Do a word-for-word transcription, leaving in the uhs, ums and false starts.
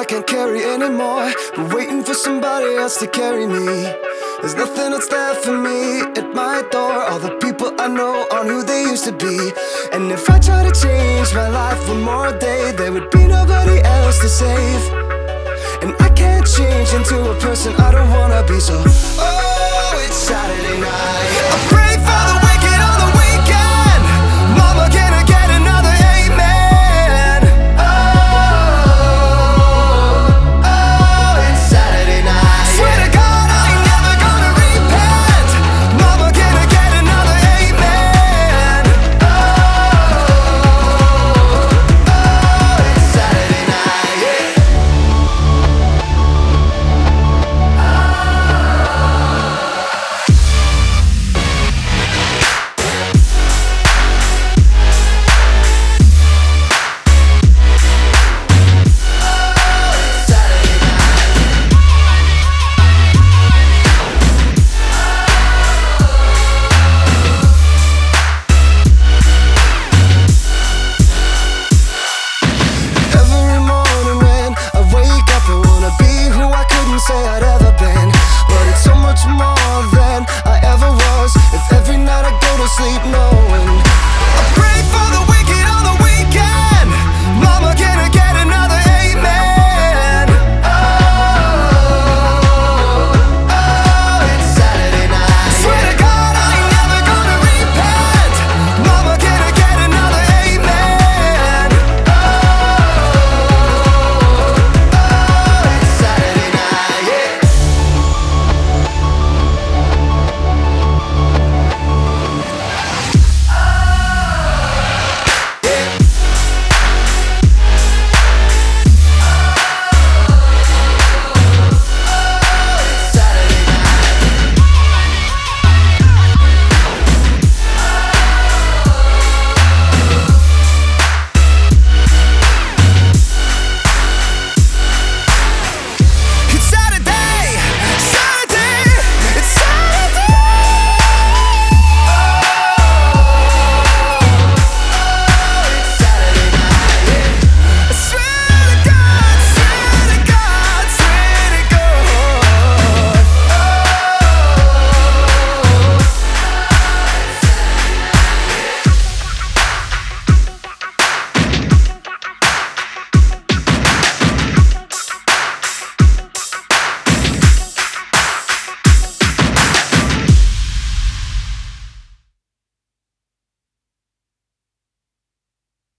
I can't carry anymore, but waiting for somebody else to carry me. There's nothing that's there for me at my door. All the people I know aren't who they used to be. And if I try to change my life one more day, there would be nobody else to save. And I can't change into a person I don't wanna be. So, oh, it's Saturday night.